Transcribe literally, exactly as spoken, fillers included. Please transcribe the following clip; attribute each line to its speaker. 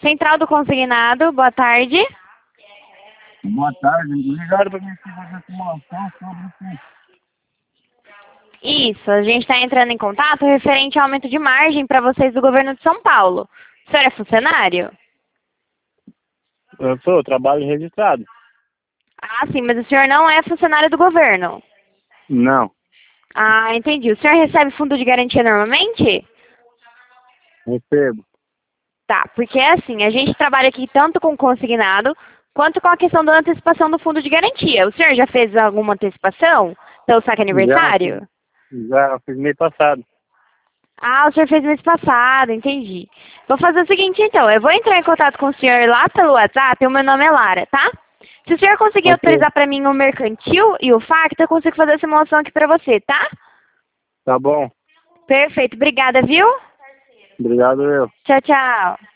Speaker 1: Central do Consignado, boa tarde.
Speaker 2: Boa tarde, ligaram para mim aqui fazer simulação sobre o
Speaker 1: Isso, a gente está entrando em contato referente ao aumento de margem para vocês do governo de São Paulo. O senhor é funcionário?
Speaker 2: Eu sou, trabalho registrado.
Speaker 1: Ah, sim, mas o senhor não é funcionário do governo.
Speaker 2: Não,
Speaker 1: Ah, entendi. O senhor recebe fundo de garantia normalmente?
Speaker 2: recebo.
Speaker 1: Tá, porque é assim, a gente trabalha aqui tanto com consignado quanto com a questão da antecipação do fundo de garantia. O senhor já fez alguma antecipação pelo saque
Speaker 2: Já,
Speaker 1: aniversário?
Speaker 2: já fiz mês passado.
Speaker 1: Ah, o senhor fez mês passado, entendi. Vou fazer o seguinte então, eu vou entrar em contato com o senhor lá pelo WhatsApp, o meu nome é Lara, tá? Se o senhor conseguir
Speaker 2: Ok,
Speaker 1: autorizar para mim o mercantil e o facto, eu consigo fazer a simulação aqui para você, tá?
Speaker 2: tá bom.
Speaker 1: Perfeito, obrigada, viu?
Speaker 2: Obrigado eu.
Speaker 1: Tchau, tchau.